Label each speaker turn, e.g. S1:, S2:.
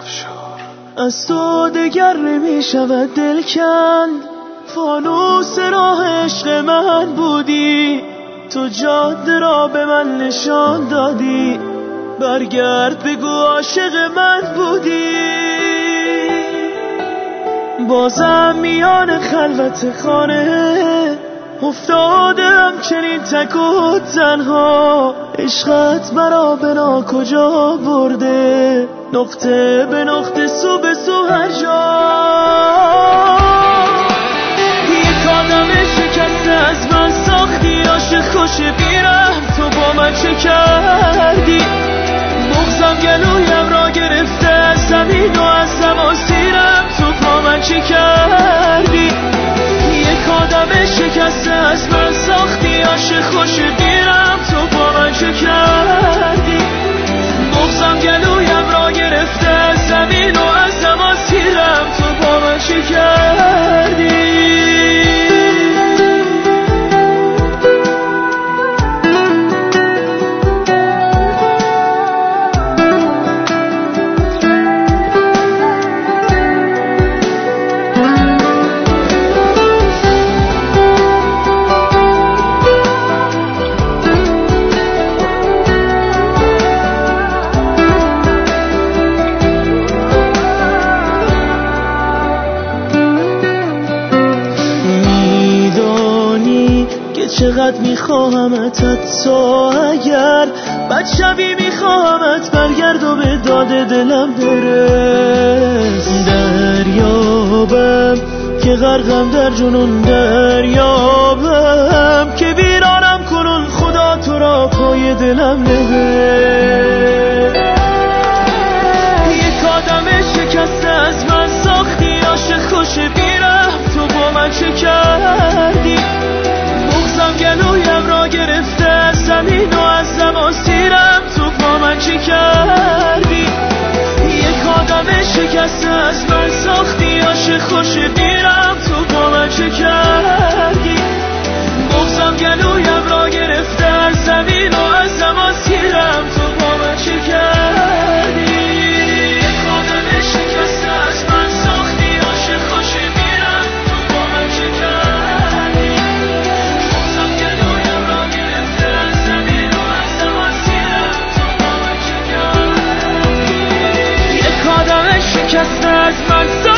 S1: از تو دگر نمیشود دل کند، فانوس راه عشق من بودی، تو جاده را به من نشان دادی، برگرد بگو عاشق من بودی. بازم میان خلوت خانه افتادم چنین تک و تنها، عشقت مرا بنا کجا برده، نقطه به نقطه سو به سو هر جا. یک آدم شکسته از من ساختی، عاشق خوش بیرم تو با من چه کردی، بغضم گلویم را گرفته از زمین و از زمان سیرم تو با من چه کردی. یک آدم شکسته از من ساختی، عاشق خوش بیرم تو با من چه کردی، بغضم گلویم را گرفته از زمین و از زمان سیرم تو با من چه کردی. چقدر میخواهمت حتی اگر بد شبی میخواهمت برگرد و به داد دلم برس. دریابم که غرقم در جنون، دریابم که ویرانم کنون، خدا تو را پای دلم نبر. یک آدم شکسته از من ساختی، عاشق خوش بیرم تو با من چه کردی، بغضم گلویم را گرفته از زمین و از زمان سیرم تو با من چه کردی. یک آدم شکسته از من ساختی، عاشق خوش بیرم تو با من چه کردی، بغضم گلویم را گرفته از زمین و از زمان سیرم تو با من چه کردی. یک آدم شکسته از من ساختی، عاشق خوش بیرم تو با من چه کردی، شکسته از من